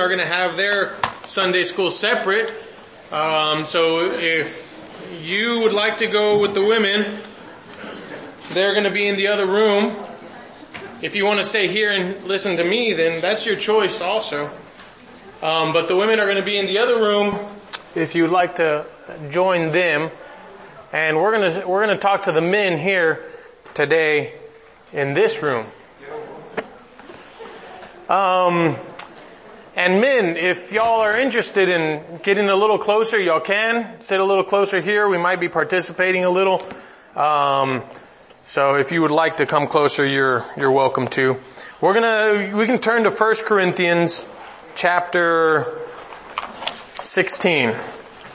are going to have their Sunday school separate. So if you would like to go with the women, they're going to be in the other room. If you want to stay here and listen to me, then that's your choice also. But the women are going to be in the other room if you'd like to join them. And we're going to talk to the men here today in this room. And men, if y'all are interested in getting a little closer, y'all can sit a little closer here. We might be participating a little. So if you would like to come closer, you're welcome to. We can turn to 1 Corinthians chapter 16.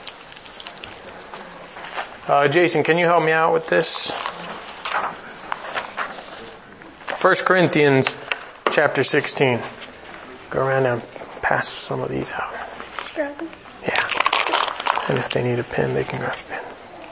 Jason, can you help me out with this? 1 Corinthians chapter 16. Go around and pass some of these out. Yeah. And if they need a pen, they can grab a pen.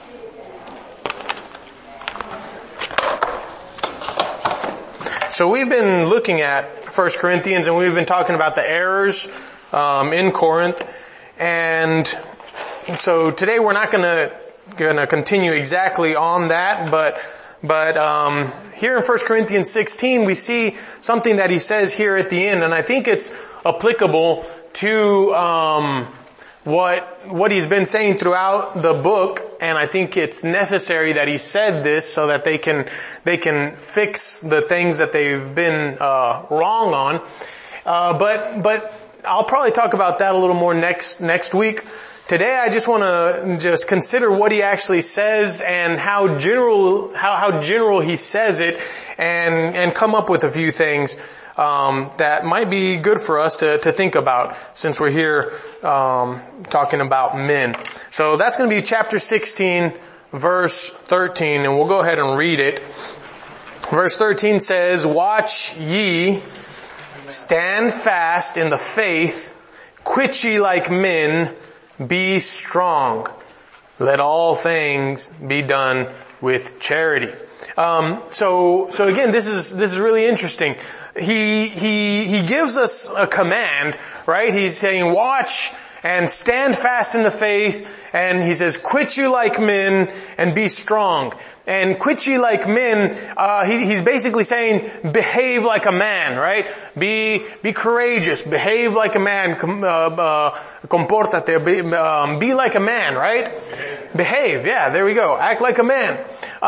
So we've been looking at 1 Corinthians and we've been talking about the errors in Corinth. And so today we're not going to continue exactly on that, but here in 1 Corinthians 16 we see something that he says here at the end, and I think it's applicable to what he's been saying throughout the book, and I think it's necessary that he said this so that they can fix the things that they've been wrong on. But I'll probably talk about that a little more next week. Today I just want to consider what he actually says and how general he says it, and come up with a few things that might be good for us to think about since we're here talking about men. So that's going to be chapter 16, verse 13, and we'll go ahead and read it. Verse 13 says, "Watch ye, stand fast in the faith, quit ye like men, be strong. Let all things be done with charity." So again, this is really interesting. He gives us a command, right? He's saying, watch and stand fast in the faith, and he says, quit you like men and be strong. And quit ye like men, he's basically saying, behave like a man, right? Be courageous, behave like a man, comportate, be like a man, right? Behave, yeah, there we go. Act like a man.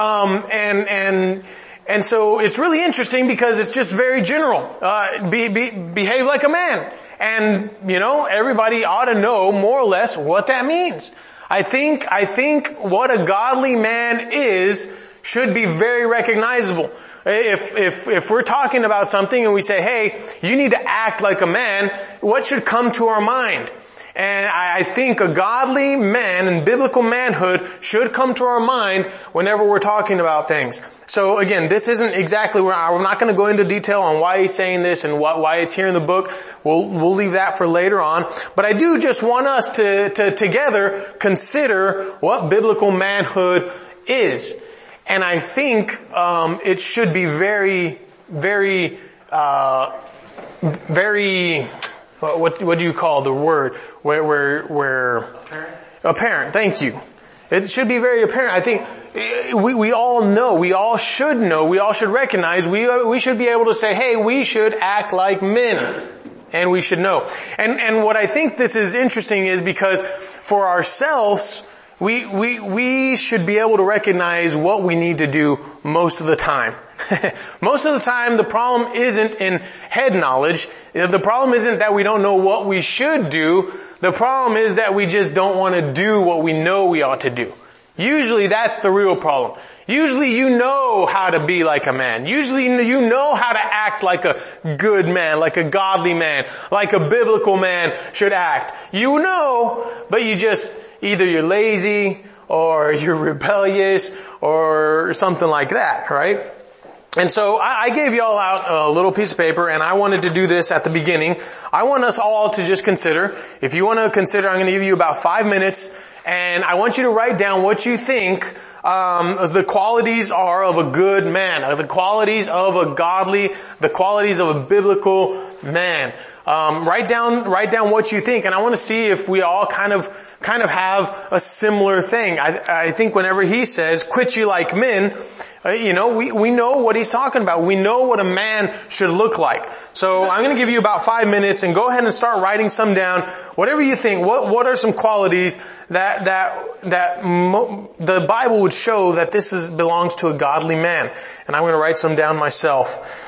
And so it's really interesting because it's just very general. Behave like a man. And, everybody ought to know more or less what that means. I think what a godly man is should be very recognizable. If we're talking about something and we say, hey, you need to act like a man, what should come to our mind? And I think a godly man and biblical manhood should come to our mind whenever we're talking about things. So again, this isn't exactly where we're not going to go into detail on why he's saying this and why it's here in the book. We'll leave that for later on. But I do just want us to together consider what biblical manhood is. And I think it should be very, very, very. What do you call the word? Where apparent. Thank you. It should be very apparent. I think we all know, we all should recognize, we should be able to say, hey, we should act like men. And we should know. And what I think this is interesting is because for ourselves, we should be able to recognize what we need to do most of the time. Most of the time, the problem isn't in head knowledge. The problem isn't that we don't know what we should do. The problem is that we just don't want to do what we know we ought to do. Usually that's the real problem. Usually you know how to be like a man. Usually you know how to act like a good man, like a godly man, like a biblical man should act. You know, but either you're lazy or you're rebellious or something like that, right? And so I gave y'all out a little piece of paper, and I wanted to do this at the beginning. I want us all to just consider. If you want to consider, I'm going to give you about 5 minutes, and I want you to write down what you think the qualities are of a good man, the qualities of a godly, the qualities of a biblical man. Write down what you think, and I want to see if we all kind of have a similar thing. I think whenever he says, quit ye like men, we know what he's talking about. We know what a man should look like. So I'm going to give you about 5 minutes and go ahead and start writing some down. Whatever you think, what are some qualities that the Bible would show that this belongs to a godly man? And I'm going to write some down myself.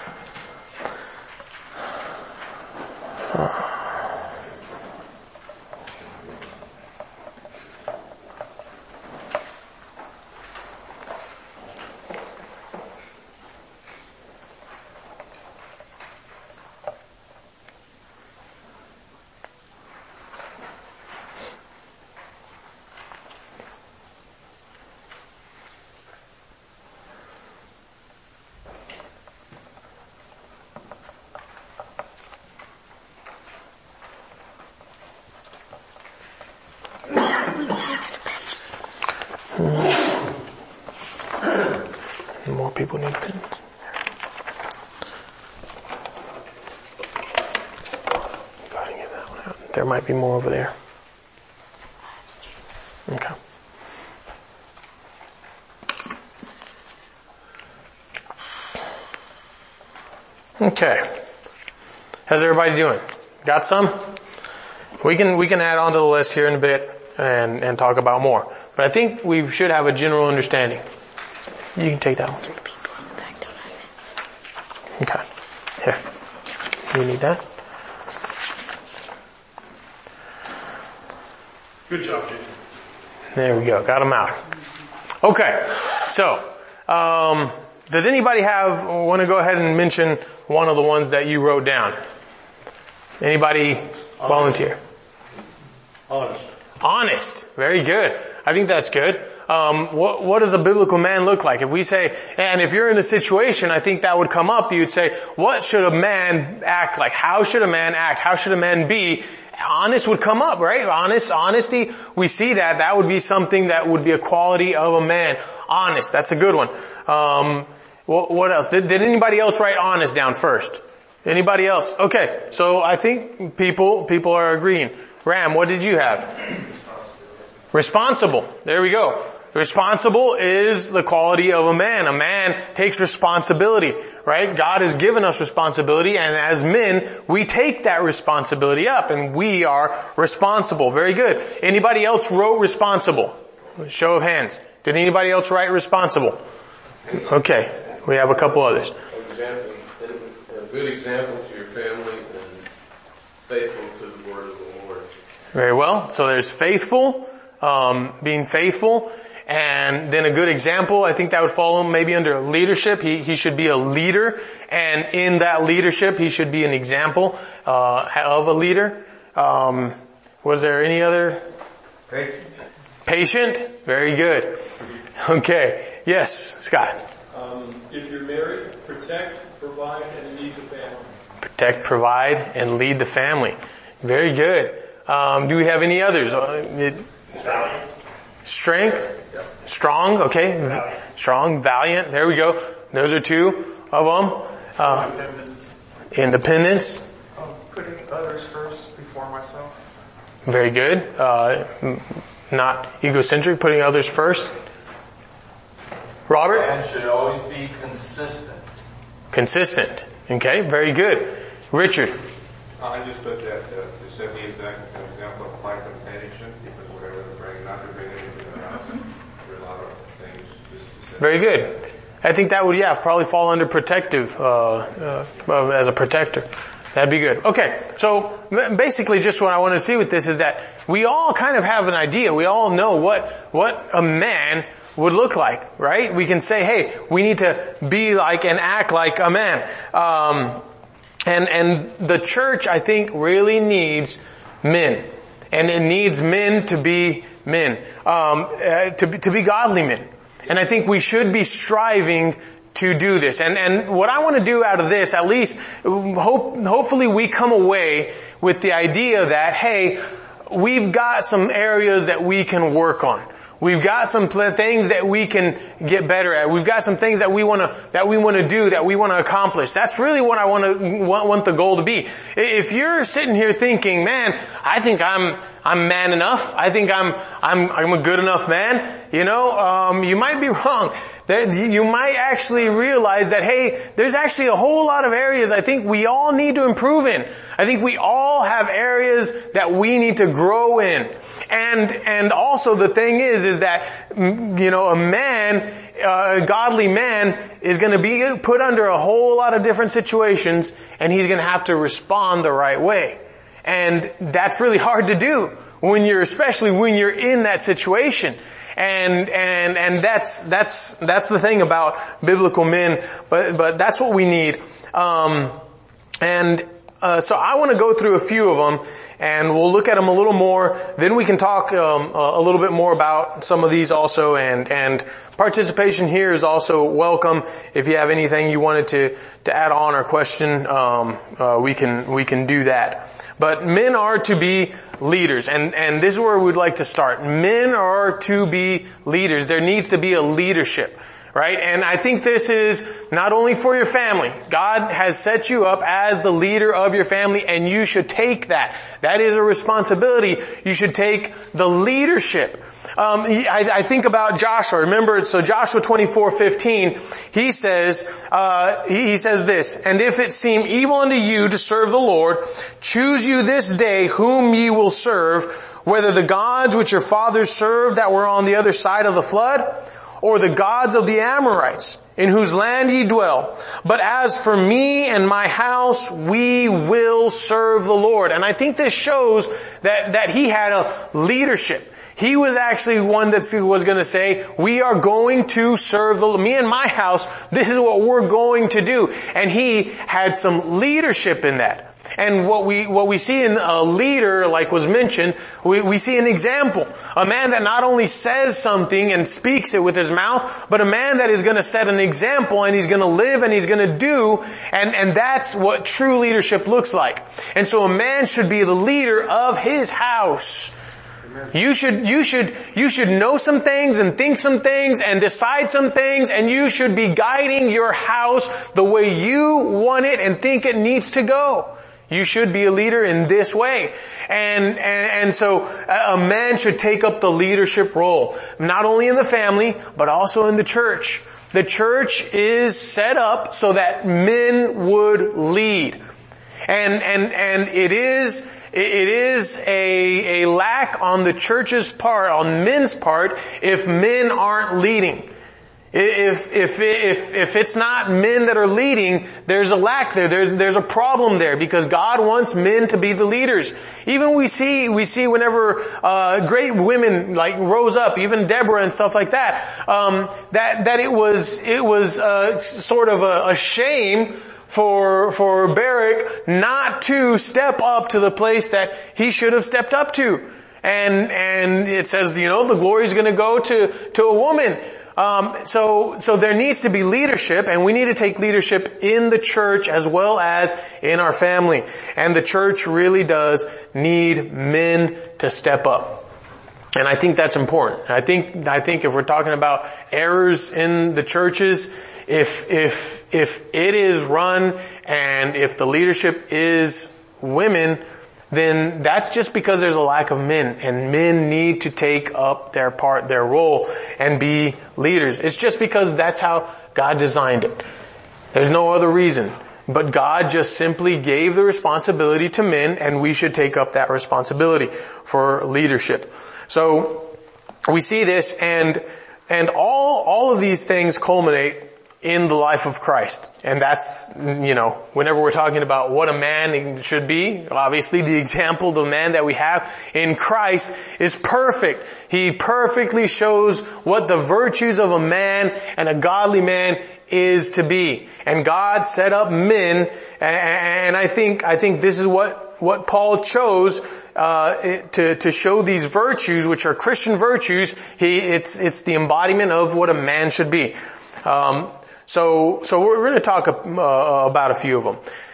More people need pens. Go ahead and get that one out. There might be more over there. Okay. Okay. How's everybody doing? Got some? We can add on to the list here in a bit and talk about more. But I think we should have a general understanding. You can take that one. Okay. Here. You need that? Good job, Jason. There we go. Got them out. Okay. So, does anybody want to go ahead and mention one of the ones that you wrote down? Anybody volunteer? Honest. Very good. I think that's good. What does a biblical man look like? If we say, and if you're in a situation, I think that would come up, you'd say, what should a man act like? How should a man act? How should a man be? Honest would come up, right? Honesty, we see that. That would be something that would be a quality of a man. Honest, that's a good one. What else? Did anybody else write honest down first? Anybody else? Okay, so I think people are agreeing. Ram, what did you have? Responsible. There we go. Responsible is the quality of a man. A man takes responsibility, right? God has given us responsibility, and as men, we take that responsibility up, and we are responsible. Very good. Anybody else wrote responsible? Show of hands. Did anybody else write responsible? Okay. We have a couple others. A good example to your family and faithful to the word of the Lord. Very well. So there's faithful, being faithful, and then a good example. I think that would fall maybe under leadership. He should be a leader, and in that leadership, he should be an example of a leader. Was there any other? Patient. Very good. Okay. Yes, Scott. If you're married, protect, provide, and lead the family. Protect, provide, and lead the family. Very good. Do we have any others? Strength? Strong, okay. Valiant. Strong, valiant. There we go. Those are two of them. Independence. Putting others first before myself. Very good. Not egocentric, putting others first. Robert? Man should always be consistent. Consistent. Okay, very good. Richard? I just put that to set me as an example of my compassion, because whatever they bring, not to bring anything around, there are a lot of things. Very good. I think that would, probably fall under protective, as a protector. That'd be good. Okay, so basically just what I want to see with this is that we all kind of have an idea. We all know what a man would look like, right? We can say, hey, we need to be like and act like a man. And the church, I think, really needs men. And it needs men to be men. To be godly men. And I think we should be striving to do this. And what I want to do out of this, at least, hopefully we come away with the idea that, hey, we've got some areas that we can work on. We've got some things that we can get better at. We've got some things that we want to do, that we want to accomplish. That's really what I want the goal to be. If you're sitting here thinking, man, I think I'm man enough. I think I'm a good enough man. You might be wrong. You might actually realize that, hey, there's actually a whole lot of areas I think we all need to improve in. I think we all have areas that we need to grow in. And also the thing is that, a man, a godly man is going to be put under a whole lot of different situations, and he's going to have to respond the right way. And that's really hard to do especially when you're in that situation. And that's the thing about biblical men, but that's what we need. So I want to go through a few of them, and we'll look at them a little more. Then we can talk a little bit more about some of these also, and participation here is also welcome. If you have anything you wanted to add on or question, we can do that. But men are to be leaders, and this is where we'd like to start. Men are to be leaders. There needs to be a leadership, right? And I think this is not only for your family. God has set you up as the leader of your family, and you should take that. That is a responsibility. You should take the leadership. I think about Joshua. Remember, so Joshua 24:15, he says this, "And if it seem evil unto you to serve the Lord, choose you this day whom ye will serve, whether the gods which your fathers served that were on the other side of the flood, or the gods of the Amorites, in whose land ye dwell. But as for me and my house, we will serve the Lord." And I think this shows that he had a leadership. He was actually one that was going to say, we are going to serve the Lord. Me and my house, this is what we're going to do. And he had some leadership in that. And what we see in a leader, like was mentioned, we see an example. A man that not only says something and speaks it with his mouth, but a man that is going to set an example, and he's going to live and he's going to do, and that's what true leadership looks like. And so a man should be the leader of his house. You should know some things and think some things and decide some things, and you should be guiding your house the way you want it and think it needs to go. You should be a leader in this way. And so a man should take up the leadership role, not only in the family, but also in the church. The church is set up so that men would lead. And it is a lack on the church's part, on men's part, if men aren't leading. If it's not men that are leading, there's a lack there. There's a problem there, because God wants men to be the leaders. Even we see whenever great women like rose up, even Deborah and stuff like that, that it was sort of a shame for Barak not to step up to the place that he should have stepped up to. And it says, the glory is going to go to a woman. So there needs to be leadership, and we need to take leadership in the church as well as in our family. And the church really does need men to step up. And I think that's important. I think if we're talking about errors in the churches, if it is run and if the leadership is women, then that's just because there's a lack of men, and men need to take up their part, their role, and be leaders. It's just because that's how God designed it. There's no other reason. But God just simply gave the responsibility to men, and we should take up that responsibility for leadership. So we see this, and all of these things culminate in the life of Christ. And that's, whenever we're talking about what a man should be, obviously the example, the man that we have in Christ is perfect. He perfectly shows what the virtues of a man and a godly man is to be. And God set up men, and I think this is what Paul chose to show these virtues, which are Christian virtues. It's the embodiment of what a man should be. So we're going to talk about a few of them.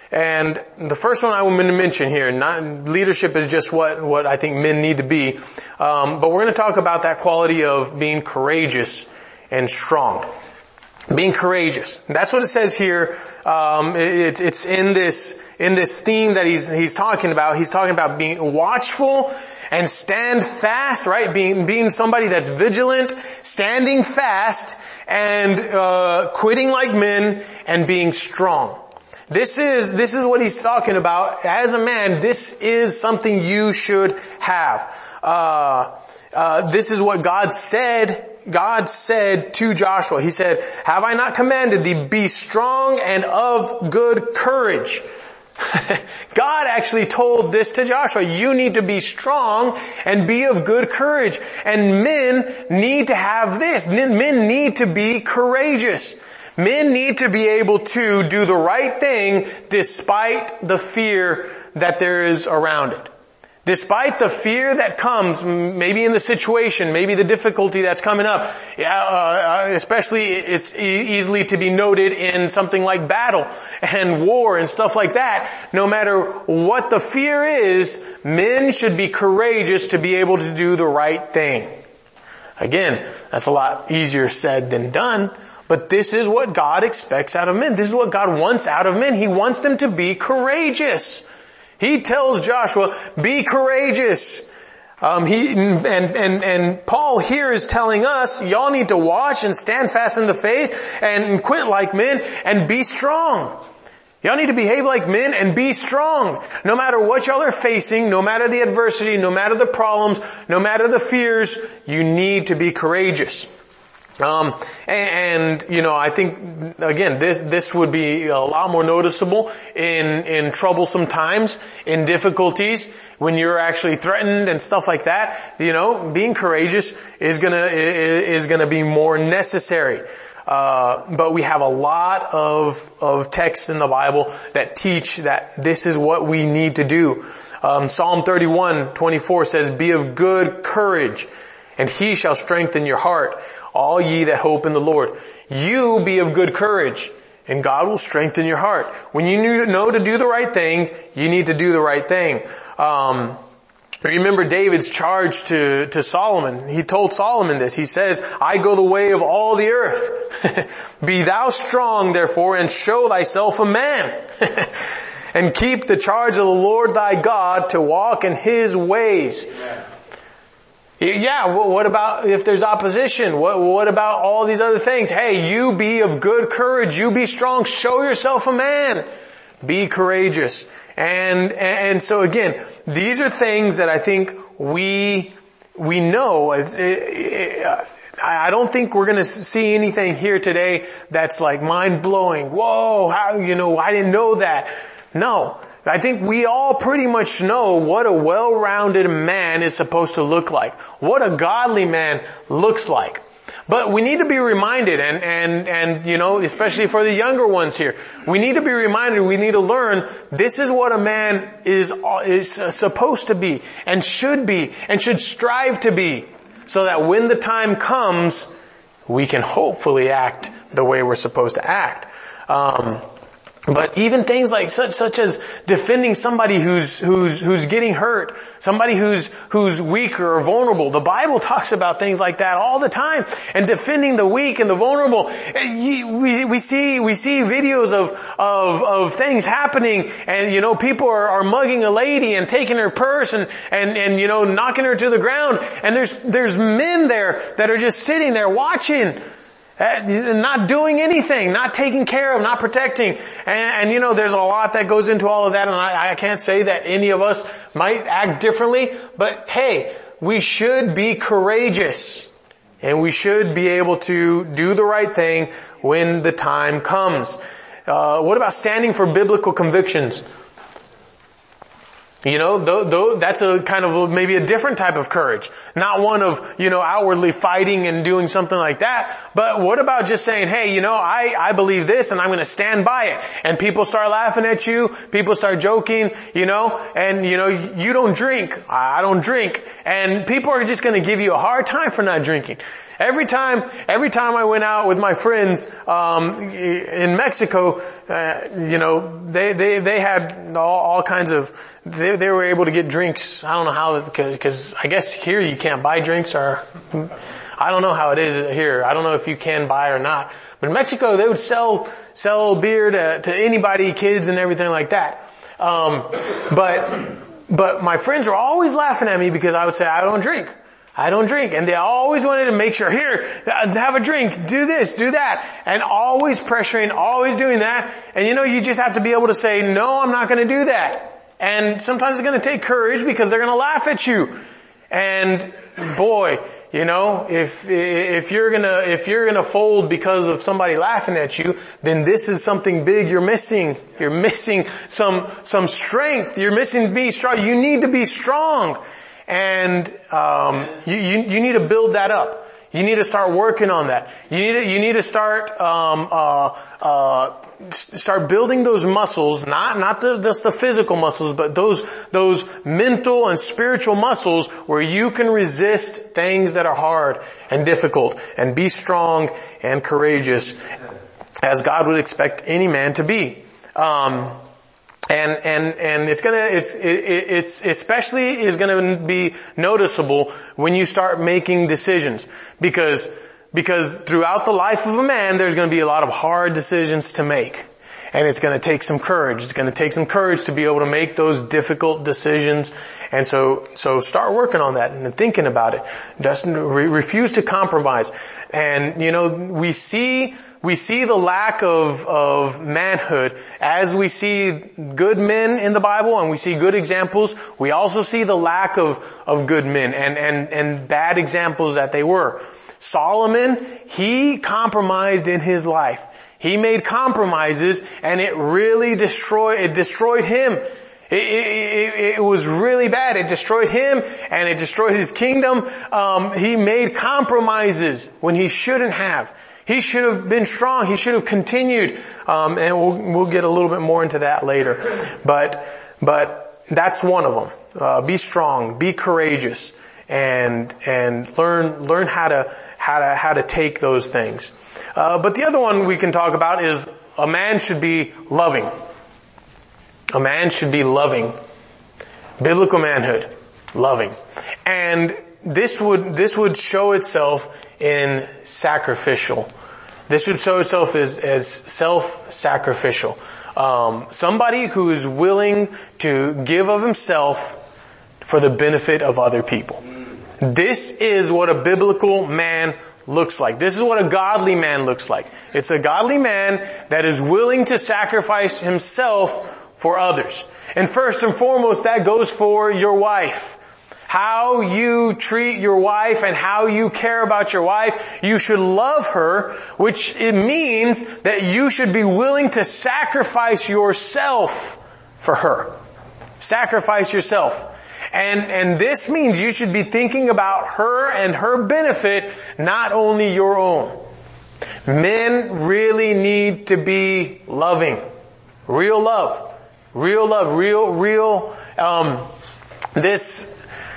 And the first one I want to mention here, leadership is just what I think men need to be. But we're going to talk about that quality of being courageous and strong. Being courageous. That's what it says here. It's in this theme that he's talking about. He's talking about being watchful and stand fast, right? Being somebody that's vigilant, standing fast, and quitting like men, and being strong. This is what he's talking about. As a man, this is something you should have. This is what God said. God said to Joshua, He said, "Have I not commanded thee, be strong and of good courage?" God actually told this to Joshua. You need to be strong and be of good courage. And men need to have this. Men need to be courageous. Men need to be able to do the right thing despite the fear that there is around it. Despite the fear that comes, maybe in the situation, maybe the difficulty that's coming up, especially it's easily to be noted in something like battle and war and stuff like that. No matter what the fear is, men should be courageous to be able to do the right thing. Again, that's a lot easier said than done, but this is what God expects out of men. This is what God wants out of men. He wants them to be courageous. He tells Joshua, be courageous. And Paul here is telling us, y'all need to watch and stand fast in the faith and quit like men and be strong. Y'all need to behave like men and be strong. No matter what y'all are facing, no matter the adversity, no matter the problems, no matter the fears, you need to be courageous. I think, again, this would be a lot more noticeable in troublesome times, in difficulties, when you're actually threatened and stuff like that. Being courageous is gonna be more necessary. But we have a lot of texts in the Bible that teach that this is what we need to do. Psalm 31:24 says, "Be of good courage, and He shall strengthen your heart, all ye that hope in the Lord." You be of good courage, and God will strengthen your heart. When you know to do the right thing, you need to do the right thing. Remember David's charge to Solomon. He told Solomon this. He says, "I go the way of all the earth. Be thou strong, therefore, and show thyself a man." "And keep the charge of the Lord thy God to walk in His ways." Yeah, what about if there's opposition? What about all these other things? Hey, you be of good courage. You be strong. Show yourself a man. Be courageous. And so again, these are things that I think we know. I don't think we're going to see anything here today that's like mind blowing. Whoa, I didn't know that. No. I think we all pretty much know what a well-rounded man is supposed to look like. What a godly man looks like. But we need to be reminded, and especially for the younger ones here, we need to be reminded, we need to learn, this is what a man is supposed to be, and should strive to be, so that when the time comes, we can hopefully act the way we're supposed to act. But even things like such as defending somebody who's getting hurt, somebody who's weaker or vulnerable. The Bible talks about things like that all the time. And defending the weak and the vulnerable. We see videos of things happening, and people are mugging a lady and taking her purse and knocking her to the ground. And there's men there that are just sitting there watching. Not doing anything, not taking care of, not protecting. And there's a lot that goes into all of that, and I can't say that any of us might act differently, but hey, we should be courageous. And we should be able to do the right thing when the time comes. What about standing for biblical convictions? You know, that's a kind of maybe a different type of courage. Not one of, outwardly fighting and doing something like that. But what about just saying, hey, I believe this and I'm going to stand by it. And people start laughing at you. People start joking, and you don't drink. I don't drink. And people are just going to give you a hard time for not drinking. Every time I went out with my friends, in Mexico, they had all kinds of, they were able to get drinks. I don't know how, because I guess here you can't buy drinks, or I don't know how it is here. I don't know if you can buy or not. But in Mexico, they would sell beer to anybody, kids and everything like that. But my friends were always laughing at me because I would say, I don't drink. And they always wanted to make sure, here, have a drink, do this, do that. And always pressuring, always doing that. And you just have to be able to say, no, I'm not going to do that. And sometimes it's going to take courage because they're going to laugh at you. And boy, if you're going to fold because of somebody laughing at you, then this is something big you're missing. You're missing some strength. You're missing being strong. You need to be strong. And you need to build that up. You need to start working on that. You need to start start building those muscles, not just the physical muscles, but those mental and spiritual muscles where you can resist things that are hard and difficult and be strong and courageous as God would expect any man to be. And it's especially is going to be noticeable when you start making decisions, because throughout the life of a man, there's going to be a lot of hard decisions to make. And it's going to take some courage. It's going to take some courage to be able to make those difficult decisions. And so start working on that and thinking about it. Just refuse to compromise. And, we see the lack of manhood as we see good men in the Bible and we see good examples. We also see the lack of good men and bad examples that they were. Solomon, he compromised in his life. He made compromises and it really destroyed him. It was really bad. It destroyed him and it destroyed his kingdom. He made compromises when he shouldn't have. He should have been strong. He should have continued. And we'll get a little bit more into that later. But that's one of them. Be strong, be courageous, and learn how to take those things. But the other one we can talk about is a man should be loving. A man should be loving. Biblical manhood, loving. And this would show itself in sacrificial. This would show itself as self-sacrificial. Somebody who is willing to give of himself for the benefit of other people. This is what a biblical man looks like. This is what a godly man looks like. It's a godly man that is willing to sacrifice himself for others. And first and foremost, that goes for your wife. How you treat your wife and how you care about your wife, you should love her, which it means that you should be willing to sacrifice yourself for her. Sacrifice yourself. And this means you should be thinking about her and her benefit, not only your own. Men really need to be loving. Real love. Real love. Real, this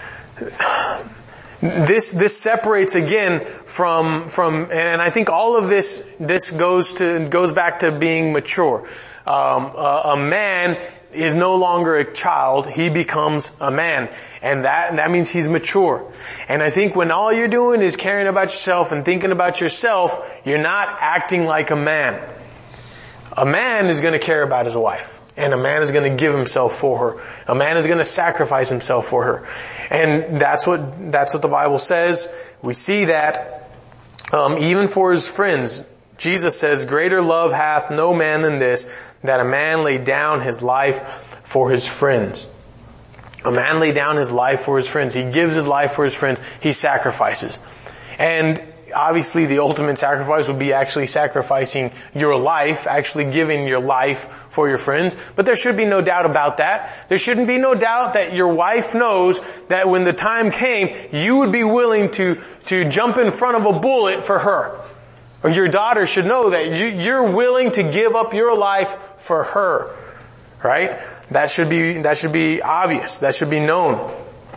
separates again from, and I think all of this goes back to being mature. A man is no longer a child, he becomes a man. And that means he's mature. And I think when all you're doing is caring about yourself and thinking about yourself, you're not acting like a man. A man is going to care about his wife. And a man is going to give himself for her. A man is going to sacrifice himself for her. And that's what the Bible says. We see that, even for his friends. Jesus says, greater love hath no man than this, that a man lay down his life for his friends. A man lay down his life for his friends. He gives his life for his friends. He sacrifices. And obviously the ultimate sacrifice would be actually sacrificing your life, actually giving your life for your friends. But there should be no doubt about that. There shouldn't be no doubt that your wife knows that when the time came, you would be willing to jump in front of a bullet for her. Or your daughter should know that you're willing to give up your life for her. Right? That should be obvious. That should be known.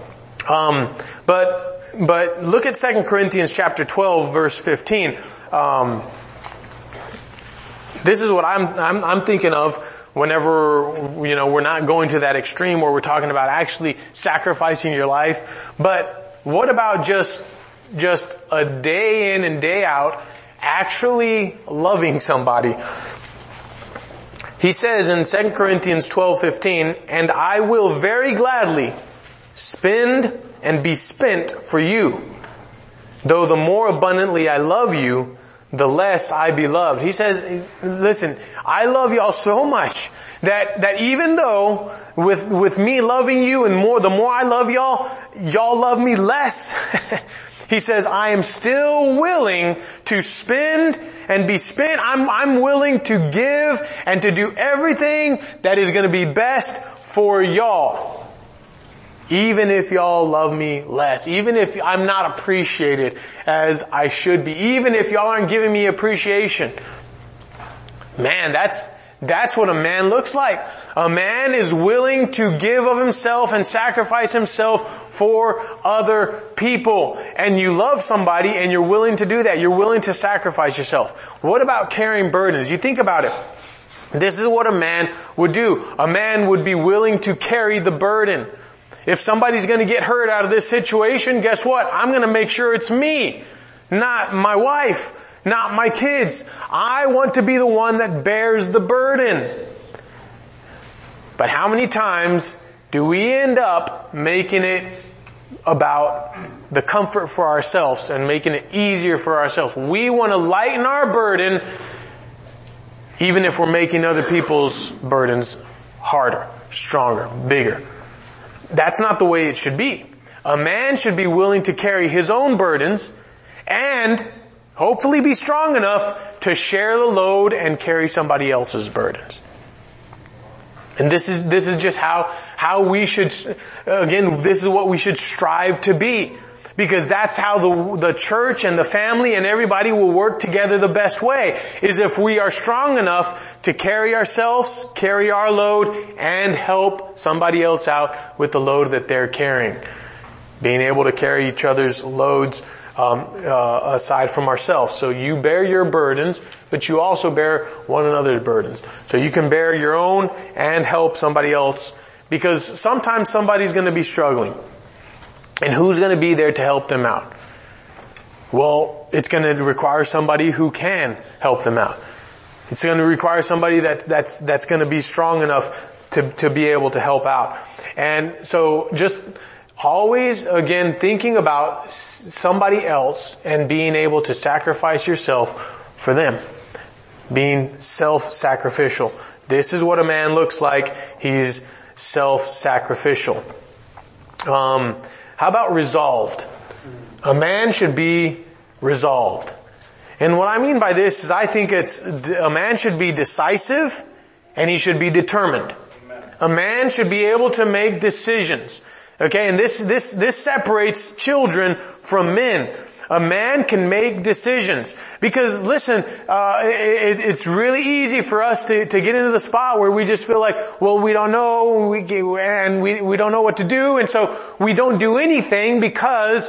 But look at 2 Corinthians chapter 12 verse 15. This is what I'm thinking of whenever, we're not going to that extreme where we're talking about actually sacrificing your life. But what about just a day in and day out actually loving somebody? He says in 2 Corinthians 12:15, "And I will very gladly spend and be spent for you. Though the more abundantly I love you, the less I be loved." He says, listen, I love y'all so much that even though with me loving you and the more I love y'all love me less. He says, I am still willing to spend and be spent. I'm willing to give and to do everything that is going to be best for y'all. Even if y'all love me less. Even if I'm not appreciated as I should be. Even if y'all aren't giving me appreciation. Man, that's what a man looks like. A man is willing to give of himself and sacrifice himself for other people. And you love somebody and you're willing to do that. You're willing to sacrifice yourself. What about carrying burdens? You think about it. This is what a man would do. A man would be willing to carry the burden. If somebody's going to get hurt out of this situation, guess what? I'm going to make sure it's me, not my wife, not my kids. I want to be the one that bears the burden. But how many times do we end up making it about the comfort for ourselves and making it easier for ourselves? We want to lighten our burden even if we're making other people's burdens harder, stronger, bigger. That's not the way it should be. A man should be willing to carry his own burdens and hopefully be strong enough to share the load and carry somebody else's burdens. And this is just how we should, again, this is what we should strive to be. Because that's how the church and the family and everybody will work together the best way, is if we are strong enough to carry ourselves, carry our load, and help somebody else out with the load that they're carrying. Being able to carry each other's loads aside from ourselves. So you bear your burdens, but you also bear one another's burdens. So you can bear your own and help somebody else, because sometimes somebody's going to be struggling. And who's going to be there to help them out? Well, it's going to require somebody who can help them out. It's going to require somebody that's going to be strong enough to be able to help out. And so just always, again, thinking about somebody else and being able to sacrifice yourself for them. Being self-sacrificial. This is what a man looks like. He's self-sacrificial. How about resolved? A man should be resolved. And what I mean by this is I think a man should be decisive and he should be determined. A man should be able to make decisions. Okay, and this separates children from men. A man can make decisions. Because listen, it's really easy for us to get into the spot where we just feel like, well, we don't know, we don't know what to do, and so we don't do anything because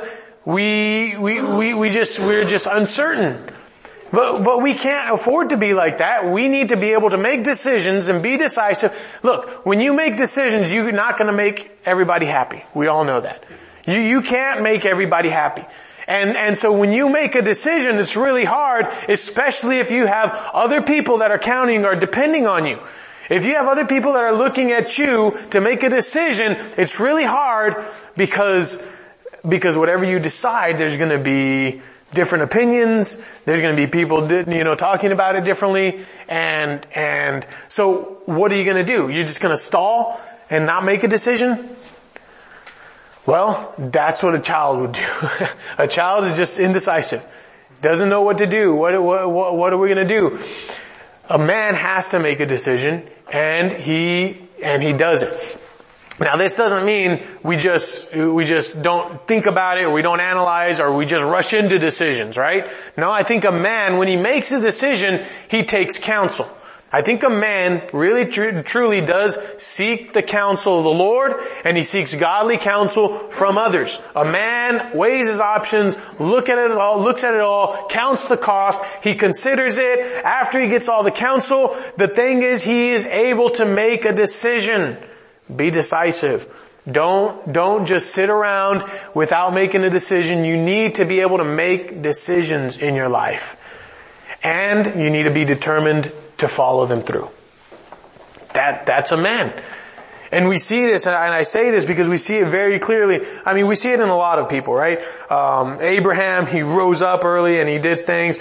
we're just uncertain. But we can't afford to be like that. We need to be able to make decisions and be decisive. Look, when you make decisions, you're not going to make everybody happy. We all know that. You can't make everybody happy. And so when you make a decision, it's really hard, especially if you have other people that are counting or depending on you. If you have other people that are looking at you to make a decision, it's really hard because whatever you decide, there's going to be different opinions. There's going to be people, talking about it differently. And so what are you going to do? You're just going to stall and not make a decision? Well, that's what a child would do. A child is just indecisive. doesn't know what to do. What are we going to do? A man has to make a decision, and he does it. Now this doesn't mean we just don't think about it, or we don't analyze, or we just rush into decisions, right? No, I think a man, when he makes a decision, he takes counsel. I think a man really truly does seek the counsel of the Lord, and he seeks godly counsel from others. A man weighs his options, looks at it all, counts the cost, he considers it. After he gets all the counsel, the thing is he is able to make a decision. Be decisive. Don't just sit around without making a decision. You need to be able to make decisions in your life. And you need to be determined to follow them through. That's a man. And we see this, and I say this because we see it very clearly. I mean, we see it in a lot of people, right? Abraham, he rose up early and he did things.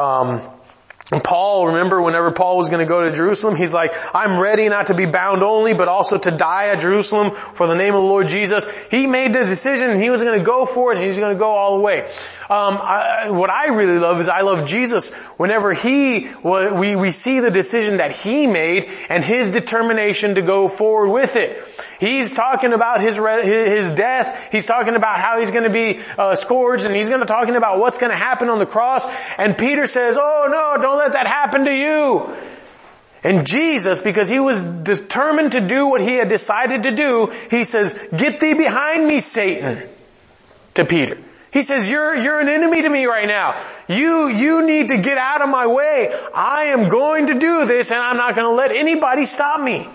Paul, remember whenever Paul was going to go to Jerusalem, he's like, I'm ready not to be bound only, but also to die at Jerusalem for the name of the Lord Jesus. He made the decision and he was going to go for it and he's going to go all the way. What I really love is I love Jesus whenever we see the decision that he made and his determination to go forward with it. He's talking about his death. He's talking about how he's going to be scourged, and he's going to talking about what's going to happen on the cross. And Peter says, "Oh no, don't let that happen to you." And Jesus, because he was determined to do what he had decided to do, he says, "Get thee behind me, Satan," to Peter. He says, you're an enemy to me right now. You need to get out of my way. I am going to do this, and I'm not going to let anybody stop me.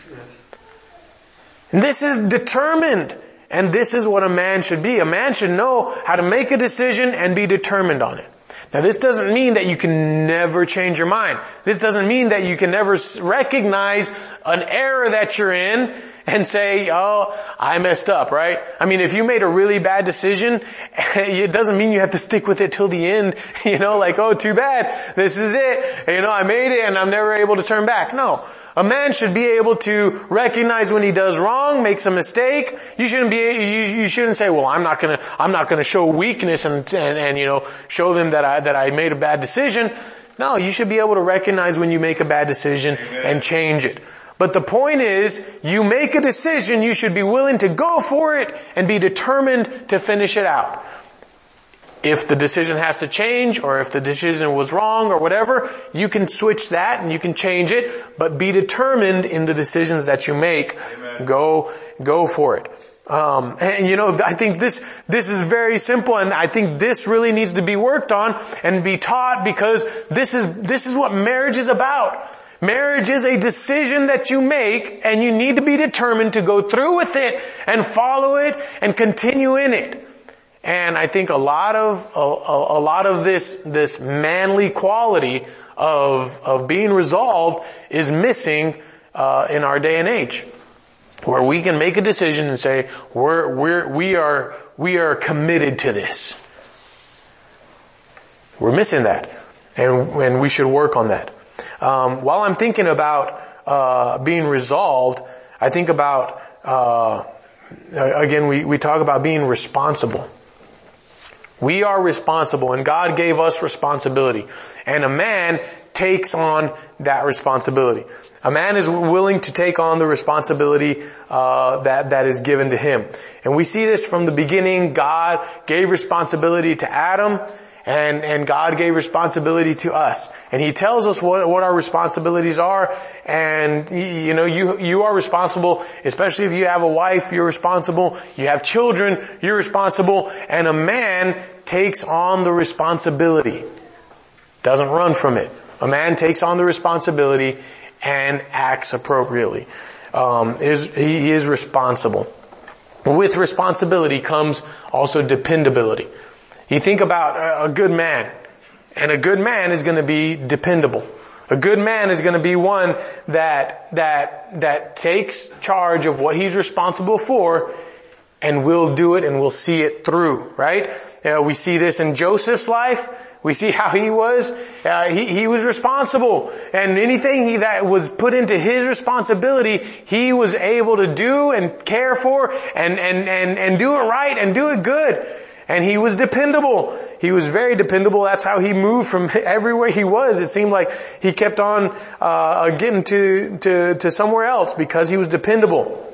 And this is determined. And this is what a man should be. A man should know how to make a decision and be determined on it. Now this doesn't mean that you can never change your mind. This doesn't mean that you can never recognize an error that you're in and say, oh, I messed up, right? I mean, if you made a really bad decision, it doesn't mean you have to stick with it till the end, like, oh, too bad, this is it, I made it and I'm never able to turn back. No. A man should be able to recognize when he does wrong, makes a mistake. You shouldn't say, well, I'm not gonna show weakness and show them that I made a bad decision. No, you should be able to recognize when you make a bad decision and change it. But the point is, you make a decision, you should be willing to go for it and be determined to finish it out. If the decision has to change, or if the decision was wrong or whatever, you can switch that and you can change it, but be determined in the decisions that you make. Amen. Go for it. I think this is very simple, and I think this really needs to be worked on and be taught, because this is what marriage is about. Marriage is a decision that you make, and you need to be determined to go through with it and follow it and continue in it. And I think a lot of this manly quality of being resolved is missing in our day and age, where we can make a decision and say we are committed to this. We're missing that, and we should work on that. While I'm thinking about being resolved, I think about again we talk about being responsible. We are responsible, and God gave us responsibility. And a man takes on that responsibility. A man is willing to take on the responsibility that is given to him. And we see this from the beginning. God gave responsibility to Adam, and God gave responsibility to us. And He tells us what our responsibilities are. And you are responsible, especially if you have a wife, you're responsible. You have children, you're responsible. And a man takes on the responsibility. Doesn't run from it. A man takes on the responsibility and acts appropriately. He is responsible. With responsibility comes also dependability. You think about a good man, and a good man is going to be dependable. A good man is going to be one that takes charge of what he's responsible for and will do it and will see it through, right? We see this in Joseph's life. We see how he was. He was responsible, and anything that was put into his responsibility, he was able to do and care for and do it right and do it good. And he was dependable. He was very dependable. That's how he moved from everywhere he was. It seemed like he kept on getting to somewhere else because he was dependable.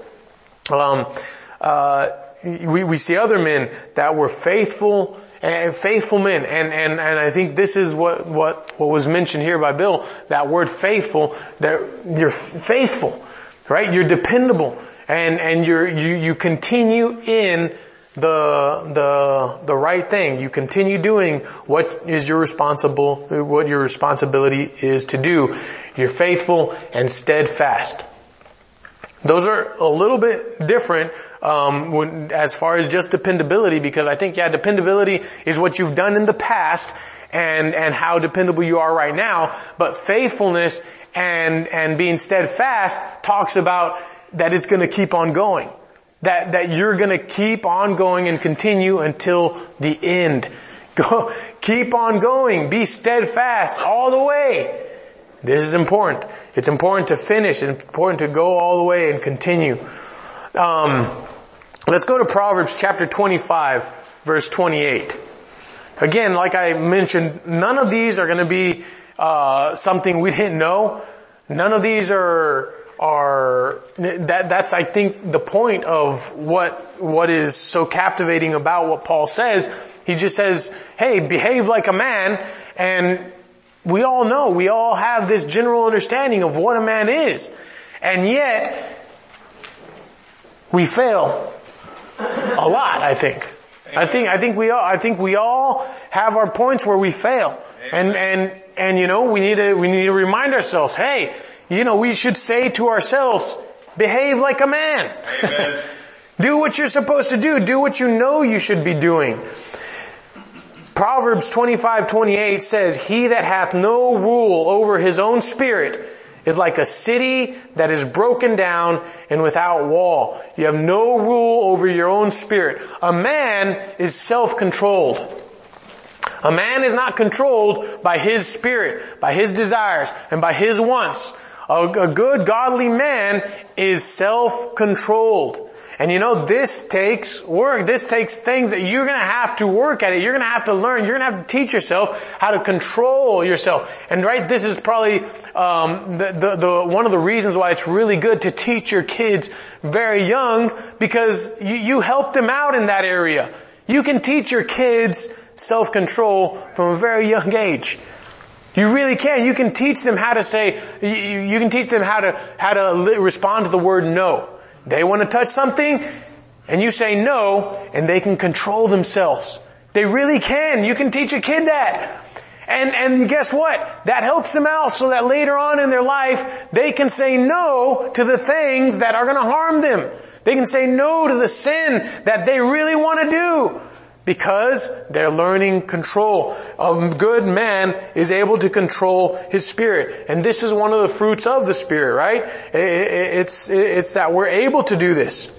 We see other men that were faithful men, and I think this is what was mentioned here by Bill. That word faithful, that you're faithful, right? You're dependable, and you continue in the right thing. You continue doing what your responsibility is to do. You're faithful and steadfast. Those are a little bit different as far as just dependability, because I think, dependability is what you've done in the past and how dependable you are right now. But faithfulness and being steadfast talks about that it's going to keep on going. That you're going to keep on going and continue until the end. Keep on going. Be steadfast all the way. This is important. It's important to finish. It's important to go all the way and continue. Let's go to Proverbs chapter 25, verse 28. Again, like I mentioned, none of these are going to be something we didn't know. None of these that's I think the point of what is so captivating about what Paul says. He just says, hey, behave like a man, and we all know, we all have this general understanding of what a man is. And yet, we fail a lot, I think. I think we all have our points where we fail. And we need to remind ourselves, hey, we should say to ourselves, behave like a man. Amen. Do what you're supposed to do. Do what you know you should be doing. Proverbs 25:28 says, he that hath no rule over his own spirit is like a city that is broken down and without wall. You have no rule over your own spirit. A man is self-controlled. A man is not controlled by his spirit, by his desires, and by his wants. A good godly man is self-controlled. And this takes work. This takes things that you're going to have to work at it. You're going to have to learn. You're going to have to teach yourself how to control yourself. And this is probably one of the reasons why it's really good to teach your kids very young, because you help them out in that area. You can teach your kids self-control from a very young age. You really can. You can teach them how to say, you can teach them how to respond to the word no. They want to touch something, and you say no, and they can control themselves. They really can. You can teach a kid that. And guess what? That helps them out so that later on in their life, they can say no to the things that are going to harm them. They can say no to the sin that they really want to do, because they're learning control. A good man is able to control his spirit. And this is one of the fruits of the Spirit, right? It's that we're able to do this.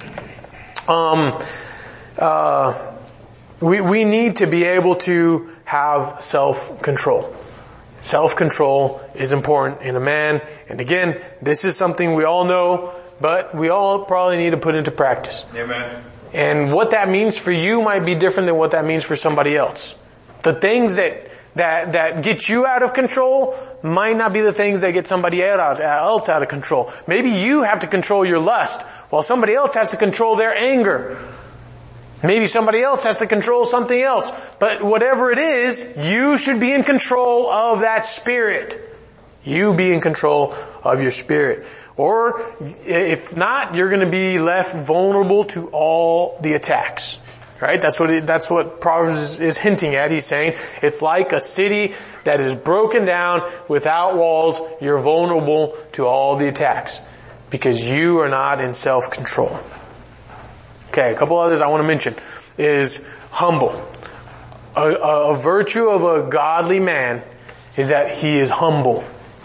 We need to be able to have self-control. Self-control is important in a man. And again, this is something we all know, but we all probably need to put into practice. Amen. And what that means for you might be different than what that means for somebody else. The things that get you out of control might not be the things that get somebody else out of control. Maybe you have to control your lust, while somebody else has to control their anger. Maybe somebody else has to control something else. But whatever it is, you should be in control of that spirit. You be in control of your spirit. Or if not, you're going to be left vulnerable to all the attacks. Right? That's what Proverbs is hinting at. He's saying it's like a city that is broken down without walls. You're vulnerable to all the attacks because you are not in self-control. Okay, a couple others I want to mention is humble. A virtue of a godly man is that he is humble.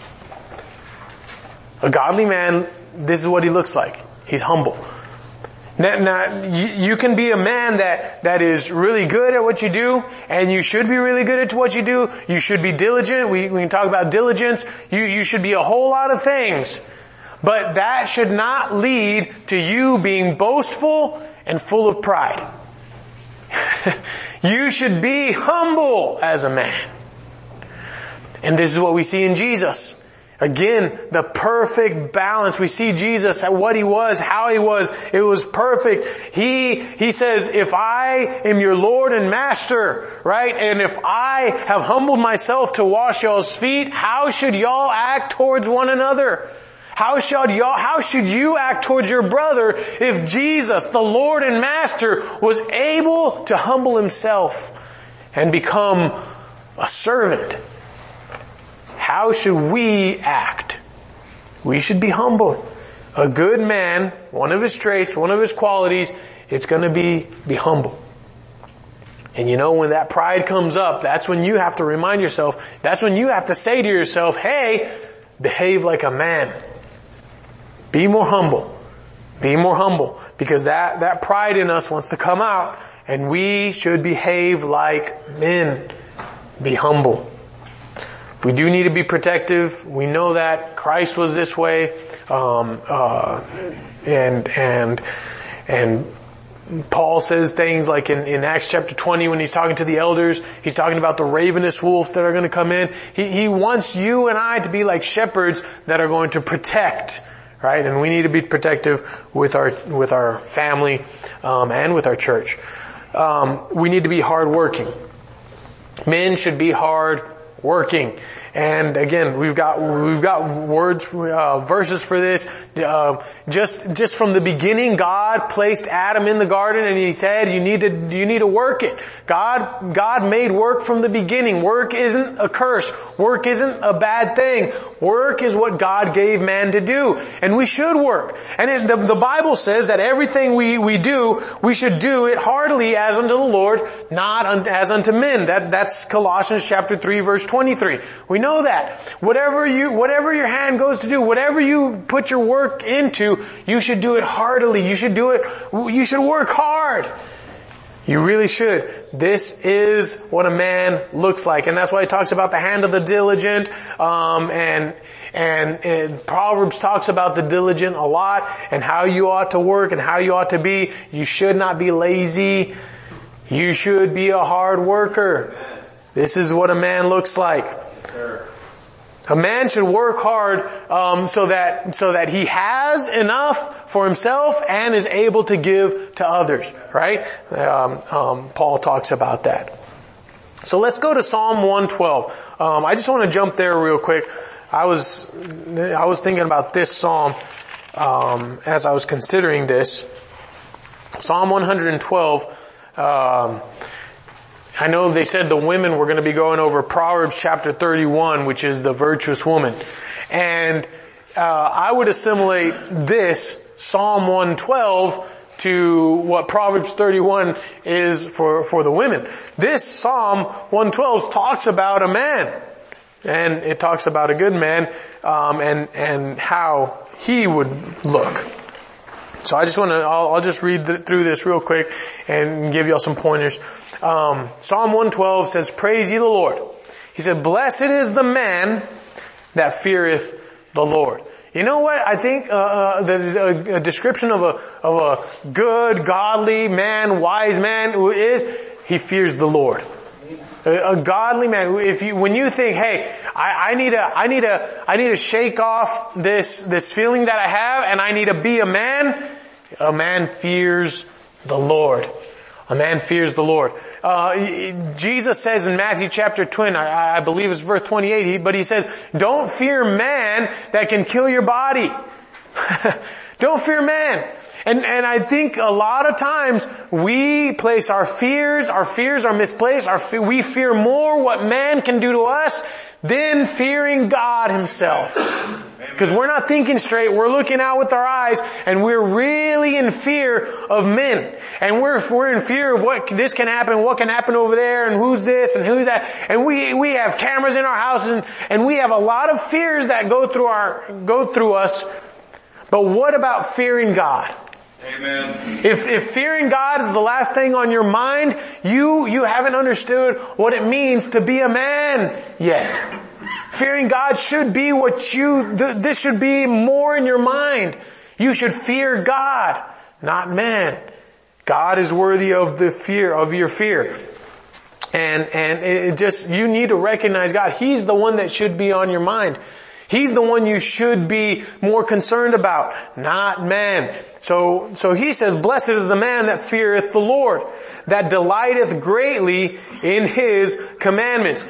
A godly man, this is what he looks like. He's humble. Now, you can be a man that is really good at what you do, and you should be really good at what you do. You should be diligent. We can talk about diligence. You should be a whole lot of things. But that should not lead to you being boastful and full of pride. You should be humble as a man. And this is what we see in Jesus. Again, the perfect balance. We see Jesus at what He was, how He was. It was perfect. He says, if I am your Lord and Master, right? And if I have humbled myself to wash y'all's feet, how should y'all act towards one another? How should you act towards your brother if Jesus, the Lord and Master, was able to humble Himself and become a servant? How should we act? We should be humble. A good man, one of his traits, one of his qualities, it's going to be humble. And you know, when that pride comes up, that's when you have to remind yourself, that's when you have to say to yourself, hey, behave like a man. Be more humble. Be more humble. Because that pride in us wants to come out, and we should behave like men. Be humble. We do need to be protective. We know that Christ was this way. And Paul says things like in Acts chapter 20 when he's talking to the elders, he's talking about the ravenous wolves that are going to come in. He wants you and I to be like shepherds that are going to protect, right? And we need to be protective with our family, and with our church. We need to be hardworking. Men should be hardworking. And again, we've got words, verses for this. Just from the beginning, God placed Adam in the garden, and He said, you need to work it. God made work from the beginning. Work isn't a curse. Work isn't a bad thing. Work is what God gave man to do, and we should work. And the Bible says that everything we do, we should do it heartily as unto the Lord, not as unto men. That's Colossians chapter 3 verse 23. We know that. Whatever your hand goes to do, whatever you put your work into, you should do it heartily. You should work hard. You really should. This is what a man looks like. And that's why he talks about the hand of the diligent, and Proverbs talks about the diligent a lot, and how you ought to work and how you ought to be. You should not be lazy. You should be a hard worker. This is what a man looks like. A man should work hard so that he has enough for himself and is able to give to others, right? Paul talks about that. So let's go to Psalm 112. I just want to jump there real quick. I was thinking about this psalm as I was considering this. Psalm 112. I know they said the women were going to be going over Proverbs chapter 31, which is the virtuous woman. And I would assimilate this, Psalm 112, to what Proverbs 31 is for the women. This Psalm 112 talks about a man. And it talks about a good man, and how he would look. So I'll just read through this real quick and give y'all some pointers. Psalm 112 says, praise ye the Lord. He said, blessed is the man that feareth the Lord. You know what? I think a description of a good, godly man, wise man is he fears the Lord. A godly man. When you think, hey, I need to shake off this feeling that I have, and I need to be a man fears the Lord. A man fears the Lord. Jesus says in Matthew chapter 20, I believe it's verse 28, but he says, don't fear man that can kill your body. Don't fear man. And I think a lot of times we place our fears are misplaced. We fear more what man can do to us than fearing God Himself. Because we're not thinking straight, we're looking out with our eyes, and we're really in fear of men. And we're in fear of what this can happen, what can happen over there, and who's this and who's that. And we have cameras in our house, and we have a lot of fears that go through us. But what about fearing God? Amen. If fearing God is the last thing on your mind, you haven't understood what it means to be a man yet. Fearing God should be this should be more in your mind. You should fear God, not man. God is worthy of your fear. And it just, you need to recognize God. He's the one that should be on your mind. He's the one you should be more concerned about, not man. So he says, blessed is the man that feareth the Lord, that delighteth greatly in his commandments.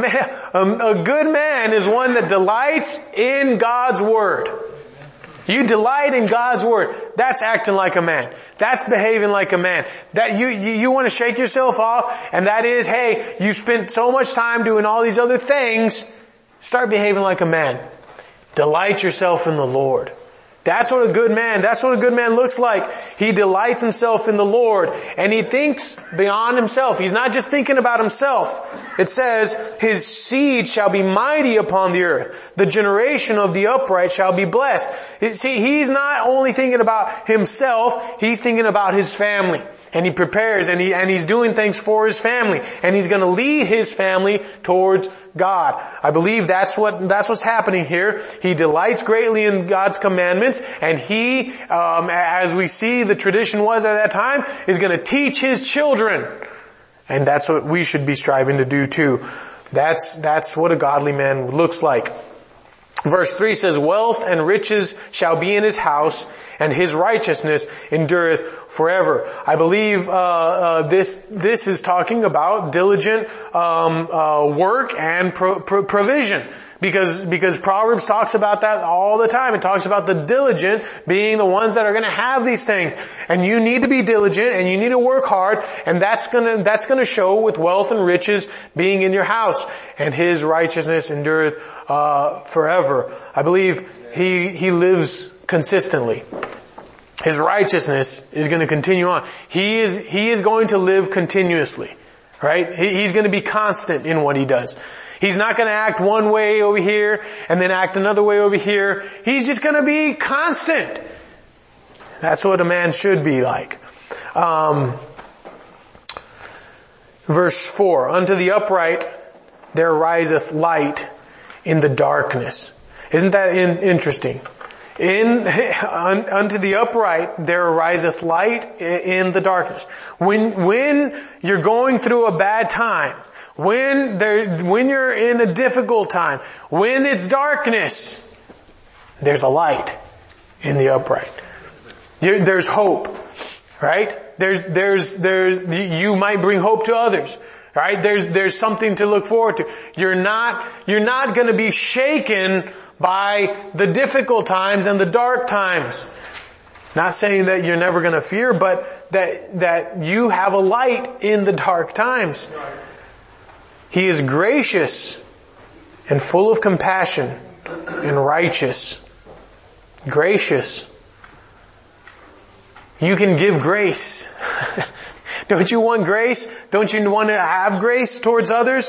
A good man is one that delights in God's word. You delight in God's word. That's acting like a man. That's behaving like a man. That you want to shake yourself off, and that is, hey, you spent so much time doing all these other things. Start behaving like a man. Delight yourself in the Lord. That's what a good man looks like. He delights himself in the Lord, and he thinks beyond himself. He's not just thinking about himself. It says, his seed shall be mighty upon the earth. The generation of the upright shall be blessed. See, he's not only thinking about himself, he's thinking about his family. And he prepares and he's doing things for his family. And he's going to lead his family towards God. I believe that's what's happening here. He delights greatly in God's commandments, and he, as we see the tradition was at that time, is going to teach his children. And that's what we should be striving to do too. That's what a godly man looks like. Verse 3 says, wealth and riches shall be in his house, and his righteousness endureth forever. I believe this is talking about diligent work and provision. Because Proverbs talks about that all the time. It talks about the diligent being the ones that are going to have these things. And you need to be diligent and you need to work hard, and that's going to show with wealth and riches being in your house. And his righteousness endureth forever. I believe he lives consistently. His righteousness is going to continue on. He is going to live continuously. Right? He's going to be constant in what he does. He's not going to act one way over here and then act another way over here. He's just going to be constant. That's what a man should be like. Verse 4, unto the upright there riseth light in the darkness. Isn't that interesting? Unto the upright there ariseth light in the darkness. When you're going through a bad time, when you're in a difficult time, when it's darkness, there's a light in the upright. There's hope, right? You might bring hope to others, right? There's something to look forward to. You're not going to be shaken by the difficult times and the dark times. Not saying that you're never going to fear, but that you have a light in the dark times. He is gracious and full of compassion and righteous. Gracious. You can give grace. Don't you want grace? Don't you want to have grace towards others?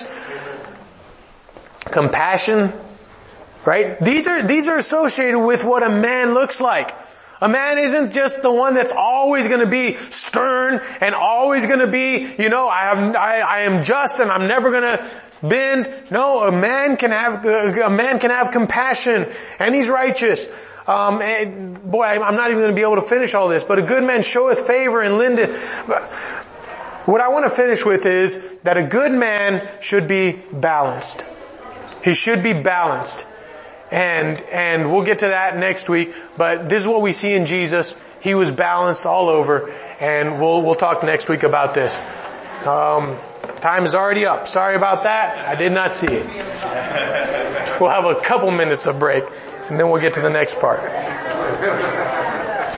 Compassion. Right? These are associated with what a man looks like. A man isn't just the one that's always going to be stern and always going to be, I am just and I'm never going to bend. No, a man can have compassion, and he's righteous. I'm not even going to be able to finish all this, but a good man showeth favor and lendeth. What I want to finish with is that a good man should be balanced. He should be balanced. And we'll get to that next week, but this is what we see in Jesus. He was balanced all over, and we'll talk next week about this. Time is already up. Sorry about that. I did not see it. We'll have a couple minutes of break, and then we'll get to the next part.